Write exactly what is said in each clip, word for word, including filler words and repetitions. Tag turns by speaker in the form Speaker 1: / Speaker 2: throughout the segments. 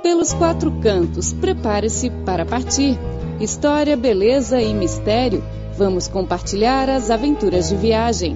Speaker 1: Pelos quatro cantos, prepare-se para partir. História, beleza e mistério. Vamos compartilhar as aventuras de viagem.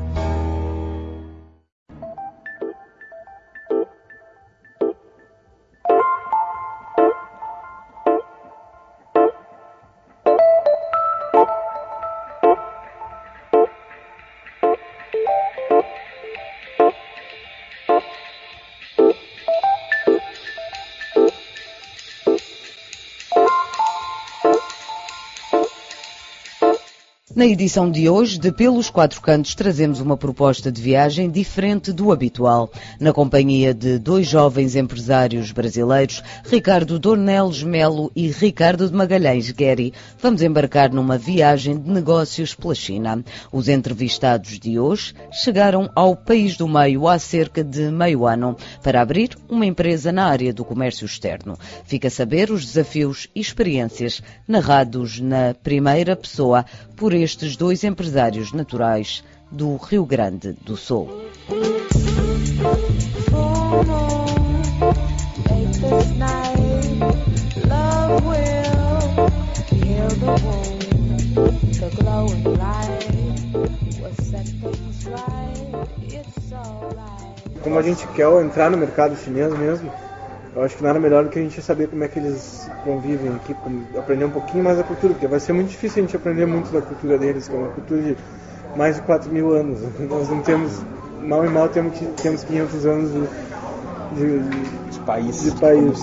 Speaker 2: Na edição de hoje, de Pelos Quatro Cantos, trazemos uma proposta de viagem diferente do habitual. Na companhia de dois jovens empresários brasileiros, Ricardo Dornelles Melo e Ricardo de Magalhães Guerri, vamos embarcar numa viagem de negócios pela China. Os entrevistados de hoje chegaram ao País do Meio há cerca de meio ano para abrir uma empresa na área do comércio externo. Fica a saber os desafios e experiências narrados na primeira pessoa por estes dois empresários naturais do Rio Grande do Sul.
Speaker 3: Como a gente quer entrar no mercado chinês mesmo, eu acho que nada melhor do que a gente saber como é que eles convivem aqui, aprender um pouquinho mais da cultura, porque vai ser muito difícil a gente aprender muito da cultura deles, que é uma cultura de mais de quatro mil anos. Nós não temos, mal e mal temos, temos quinhentos anos de, de,
Speaker 4: de país.
Speaker 3: De país.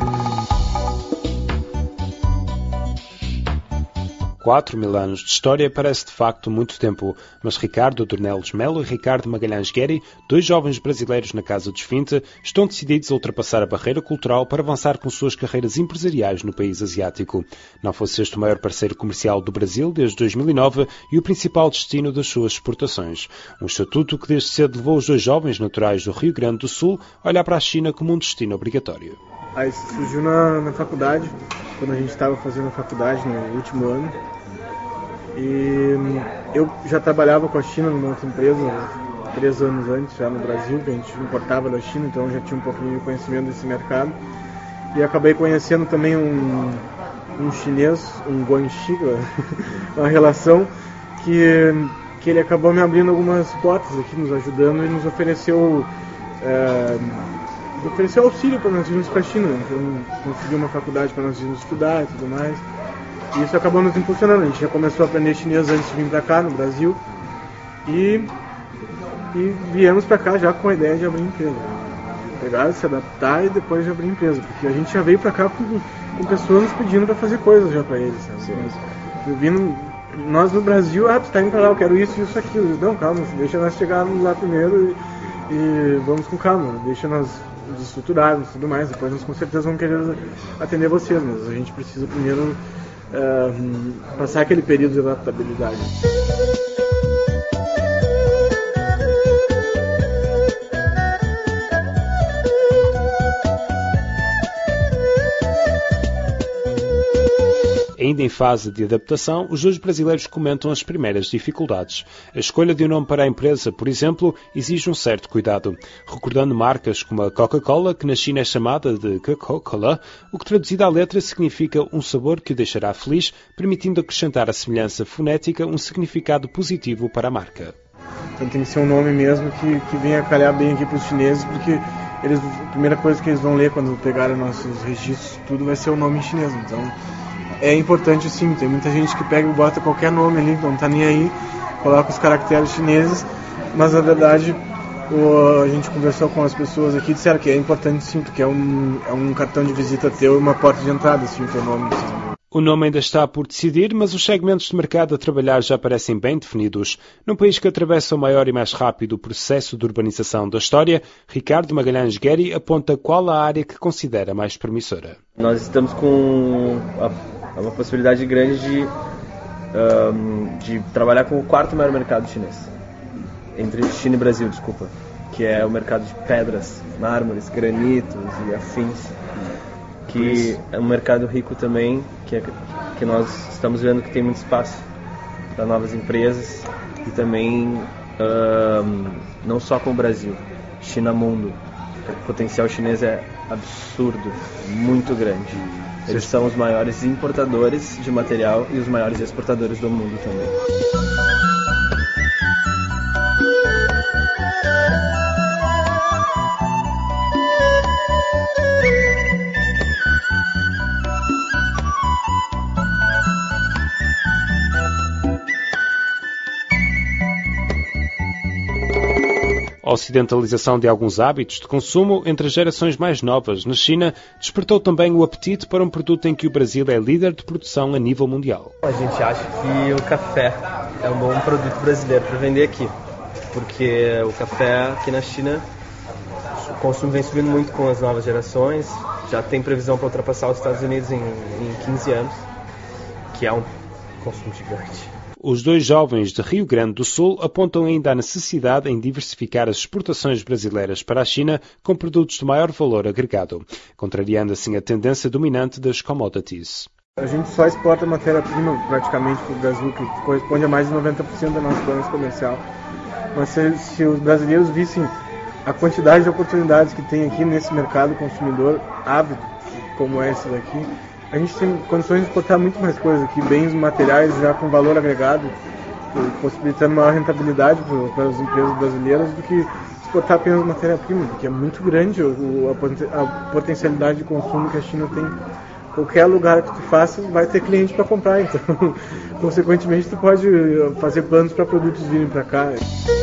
Speaker 4: Quatro mil anos de história parece de facto muito tempo, mas Ricardo Dornelles Melo e Ricardo Magalhães Guerri, dois jovens brasileiros na Casa dos vinte, estão decididos a ultrapassar a barreira cultural para avançar com suas carreiras empresariais no país asiático. Não fosse este o maior parceiro comercial do Brasil desde dois mil e nove e o principal destino das suas exportações. Um estatuto que desde cedo levou os dois jovens naturais do Rio Grande do Sul a olhar para a China como um destino obrigatório.
Speaker 3: Aí surgiu na, na faculdade, quando a gente estava fazendo a faculdade no último ano. E eu já trabalhava com a China numa outra empresa, três anos antes, já no Brasil, que a gente importava da China, então eu já tinha um pouquinho de conhecimento desse mercado. E acabei conhecendo também um, um chinês, um guanxi, uma relação que, que ele acabou me abrindo algumas portas aqui, nos ajudando e nos ofereceu... É, ofereceu auxílio para nós irmos para a China, então conseguiu uma faculdade para nós irmos estudar e tudo mais. E isso acabou nos impulsionando. A gente já começou a aprender chinês antes de vir para cá, no Brasil, e, e viemos para cá já com a ideia de abrir empresa. Pegar, se adaptar e depois de abrir empresa, porque a gente já veio para cá com, com pessoas nos pedindo para fazer coisas já para eles. Sabe? Vindo, nós no Brasil, ah, você tá indo para lá, eu quero isso, isso, aquilo. Não, calma, deixa nós chegar lá primeiro e, e vamos com calma, deixa nós desestruturarmos e tudo mais, depois nós com certeza vamos querer atender vocês, mas a gente precisa primeiro uh, passar aquele período de adaptabilidade.
Speaker 4: Ainda em fase de adaptação, os dois brasileiros comentam as primeiras dificuldades. A escolha de um nome para a empresa, por exemplo, exige um certo cuidado. Recordando marcas como a Coca-Cola, que na China é chamada de Coca-Cola, o que traduzido à letra significa um sabor que o deixará feliz, permitindo acrescentar à semelhança fonética um significado positivo para a marca.
Speaker 3: Então tem que ser um nome mesmo que, que venha calhar bem aqui para os chineses, porque eles, a primeira coisa que eles vão ler quando pegarem nossos registros, tudo vai ser o nome em chinês, então... É importante sim, tem muita gente que pega e bota qualquer nome ali, não tá nem aí, coloca os caracteres chineses, mas na verdade o, a gente conversou com as pessoas aqui e disseram que é importante sim, porque é um, é um cartão de visita teu e uma porta de entrada, assim, o teu nome. Assim.
Speaker 4: O nome ainda está por decidir, mas os segmentos de mercado a trabalhar já parecem bem definidos. Num país que atravessa o maior e mais rápido processo de urbanização da história, Ricardo Magalhães Guerri aponta qual a área que considera mais promissora.
Speaker 5: Nós estamos com a, uma possibilidade grande de, um, de trabalhar com o quarto maior mercado chinês, entre China e Brasil, desculpa, que é o mercado de pedras, mármores, granitos e afins. Que é um mercado rico também, que, é, que nós estamos vendo que tem muito espaço para novas empresas e também um, não só com o Brasil, China mundo. O potencial chinês é absurdo, muito grande. Eles são os maiores importadores de material e os maiores exportadores do mundo também.
Speaker 4: A ocidentalização de alguns hábitos de consumo entre as gerações mais novas na China despertou também o apetite para um produto em que o Brasil é líder de produção a nível mundial.
Speaker 5: A gente acha que o café é um bom produto brasileiro para vender aqui, porque o café aqui na China, o consumo vem subindo muito com as novas gerações, já tem previsão para ultrapassar os Estados Unidos em, em quinze anos, que é um consumo gigante.
Speaker 4: Os dois jovens de Rio Grande do Sul apontam ainda a necessidade em diversificar as exportações brasileiras para a China com produtos de maior valor agregado, contrariando assim a tendência dominante das commodities.
Speaker 3: A gente só exporta matéria-prima praticamente para o Brasil, que corresponde a mais de noventa por cento da nossa balança comercial. Mas se, se os brasileiros vissem a quantidade de oportunidades que tem aqui nesse mercado consumidor ávido, como esse daqui, a gente tem condições de exportar muito mais coisas aqui, bens materiais já com valor agregado, possibilitando maior rentabilidade para as empresas brasileiras do que exportar apenas matéria-prima, porque é muito grande a, a potencialidade de consumo que a China tem. Qualquer lugar que tu faça vai ter cliente para comprar, então consequentemente tu pode fazer planos para produtos virem para cá.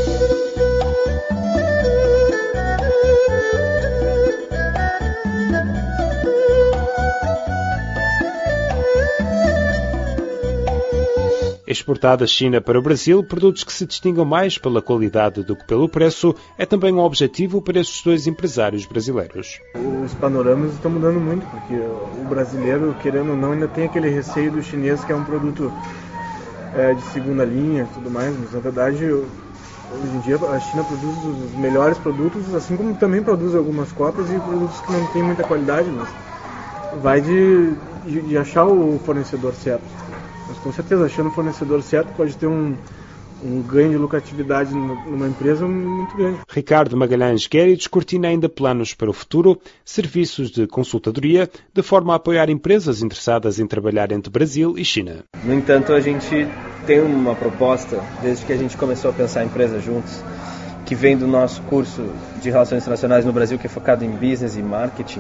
Speaker 4: Exportar da China para o Brasil produtos que se distingam mais pela qualidade do que pelo preço é também um objetivo para estes dois empresários brasileiros.
Speaker 3: Os panoramas estão mudando muito, porque o brasileiro, querendo ou não, ainda tem aquele receio do chinês, que é um produto é, de segunda linha e tudo mais, mas na verdade hoje em dia a China produz os melhores produtos, assim como também produz algumas cópias e produtos que não têm muita qualidade, mas vai de, de, de achar o fornecedor certo. Mas com certeza, achando o fornecedor certo, pode ter um, um ganho de lucratividade numa empresa muito grande.
Speaker 4: Ricardo Magalhães Guerri descortina ainda planos para o futuro, serviços de consultadoria, de forma a apoiar empresas interessadas em trabalhar entre Brasil e China.
Speaker 5: No entanto, a gente tem uma proposta, desde que a gente começou a pensar em empresas juntos, que vem do nosso curso de Relações Internacionais no Brasil, que é focado em business e marketing,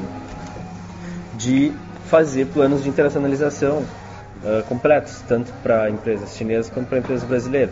Speaker 5: de fazer planos de internacionalização Uh, completos, tanto para empresas chinesas quanto para empresas brasileiras.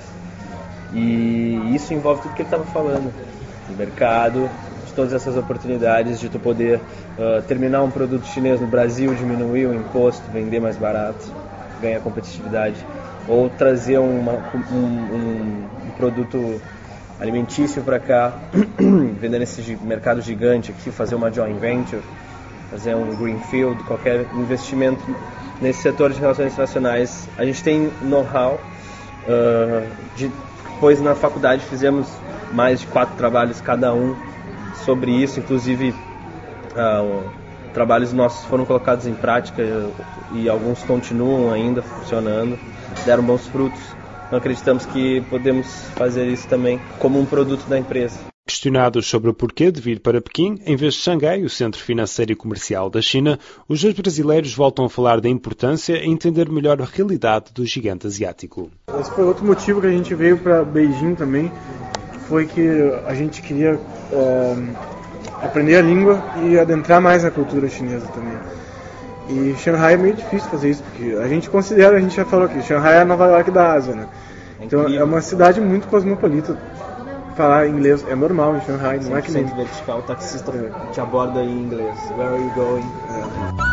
Speaker 5: E isso envolve tudo que ele estava falando, o mercado, de todas essas oportunidades de tu poder uh, terminar um produto chinês no Brasil, diminuir o imposto, vender mais barato, ganhar competitividade, ou trazer uma, um, um, um produto alimentício para cá, vender nesse mercado gigante aqui, fazer uma joint venture, fazer um greenfield, qualquer investimento nesse setor de relações internacionais. A gente tem know-how, uh, de, depois na faculdade fizemos mais de quatro trabalhos cada um sobre isso, inclusive uh, trabalhos nossos foram colocados em prática e alguns continuam ainda funcionando, deram bons frutos. Então acreditamos que podemos fazer isso também como um produto da empresa.
Speaker 4: Questionados sobre o porquê de vir para Pequim, em vez de Xangai, o centro financeiro e comercial da China, os dois brasileiros voltam a falar da importância em entender melhor a realidade do gigante asiático.
Speaker 3: Esse foi outro motivo que a gente veio para Beijing também, foi que a gente queria é, aprender a língua e adentrar mais na cultura chinesa também. E Shanghai é meio difícil fazer isso, porque a gente considera, a gente já falou aqui, Shanghai é a Nova York da Ásia, né? Então é uma cidade muito cosmopolita. Falar inglês é normal em Shanghai, não é que nem...
Speaker 5: vertical, o taxista te aborda em inglês. Where are you going? É.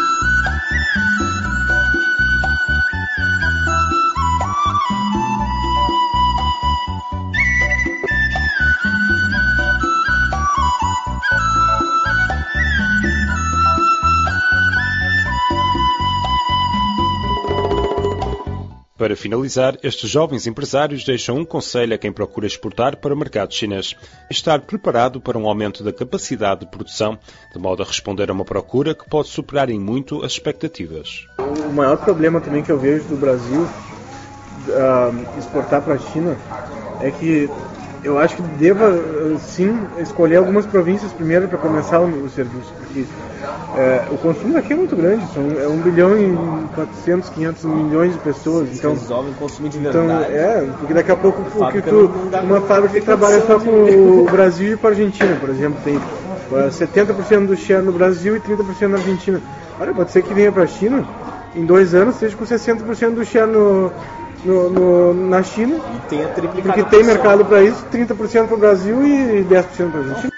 Speaker 4: Para finalizar, estes jovens empresários deixam um conselho a quem procura exportar para o mercado chinês: estar preparado para um aumento da capacidade de produção, de modo a responder a uma procura que pode superar em muito as expectativas.
Speaker 3: O maior problema também que eu vejo do Brasil uh, exportar para a China é que eu acho que deva, sim, escolher algumas províncias primeiro para começar o, o serviço, porque é, o consumo aqui é muito grande, são, é um bilhão e quatrocentos, quinhentos milhões de pessoas. Então,
Speaker 5: eles resolvem consumir de
Speaker 3: então,
Speaker 5: verdade.
Speaker 3: é, porque daqui a pouco porque tu, uma fábrica que trabalha só com o Brasil e com a Argentina, por exemplo, tem uh, setenta por cento do share no Brasil e trinta por cento na Argentina. Olha, pode ser que venha para a China, em dois anos, seja com sessenta por cento do share no, no, no, na China,
Speaker 5: e tenha triplicado,
Speaker 3: porque tem mercado para isso, trinta por cento para o Brasil e dez por cento para a Argentina.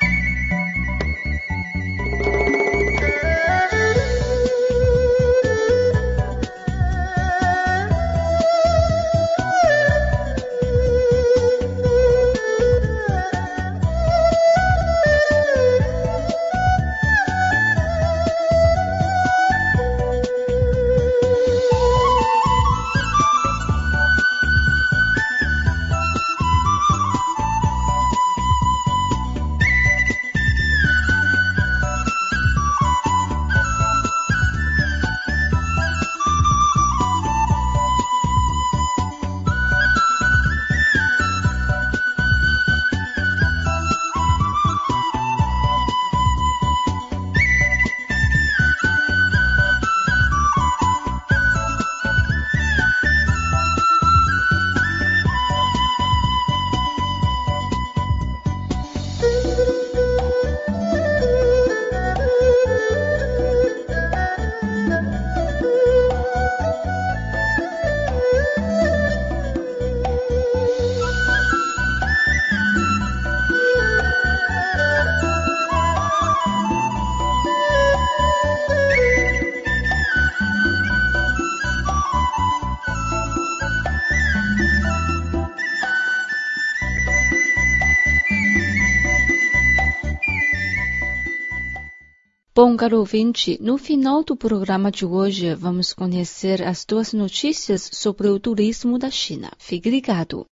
Speaker 6: Bom, caro ouvinte, no final do programa de hoje vamos conhecer as duas notícias sobre o turismo da China. Fique ligado.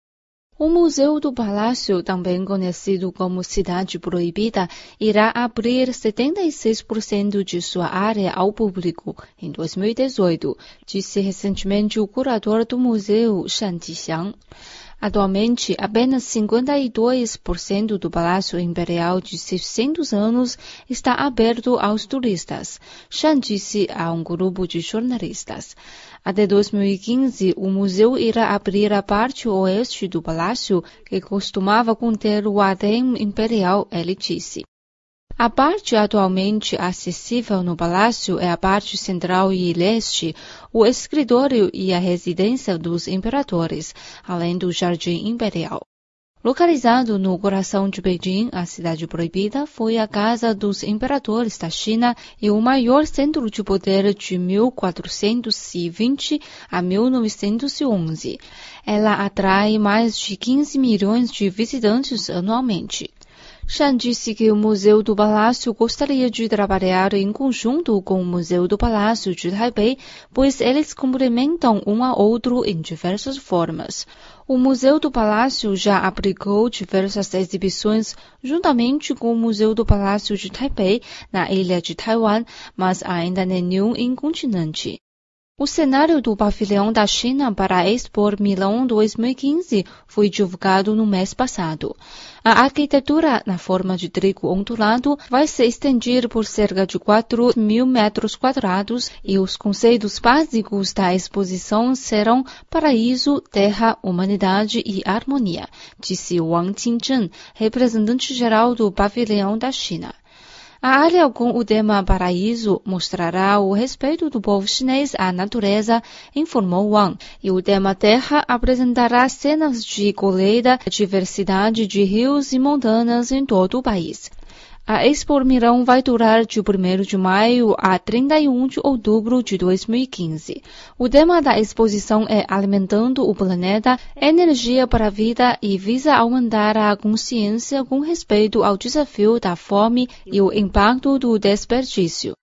Speaker 6: O Museu do Palácio, também conhecido como Cidade Proibida, irá abrir setenta e seis por cento de sua área ao público em dois mil e dezoito, disse recentemente o curador do museu, Shan Jixiang. Atualmente, apenas cinquenta e dois por cento do Palácio Imperial de seiscentos anos está aberto aos turistas, Shan disse a um grupo de jornalistas. Até dois mil e quinze, o museu irá abrir a parte oeste do palácio, que costumava conter o harém imperial, ele disse. A parte atualmente acessível no palácio é a parte central e leste, o escritório e a residência dos imperadores, além do jardim imperial. Localizado no coração de Beijing, a Cidade Proibida foi a casa dos imperadores da China e o maior centro de poder de mil quatrocentos e vinte a mil novecentos e onze. Ela atrai mais de quinze milhões de visitantes anualmente. Shan disse que o Museu do Palácio gostaria de trabalhar em conjunto com o Museu do Palácio de Taipei, pois eles complementam um ao outro em diversas formas. O Museu do Palácio já abrigou diversas exibições juntamente com o Museu do Palácio de Taipei na ilha de Taiwan, mas ainda nenhum em continente. O cenário do pavilhão da China para a Expo Milão dois mil e quinze foi divulgado no mês passado. A arquitetura, na forma de trigo ondulado, vai se estender por cerca de quatro mil metros quadrados e os conceitos básicos da exposição serão paraíso, terra, humanidade e harmonia, disse Wang Qingzhen, representante-geral do pavilhão da China. A área com o tema paraíso mostrará o respeito do povo chinês à natureza, informou Wang, e o tema terra apresentará cenas de colheita, diversidade de rios e montanhas em todo o país. A Expo Milão vai durar de primeiro de maio a trinta e um de outubro de dois mil e quinze. O tema da exposição é Alimentando o Planeta, Energia para a Vida e visa aumentar a consciência com respeito ao desafio da fome e o impacto do desperdício.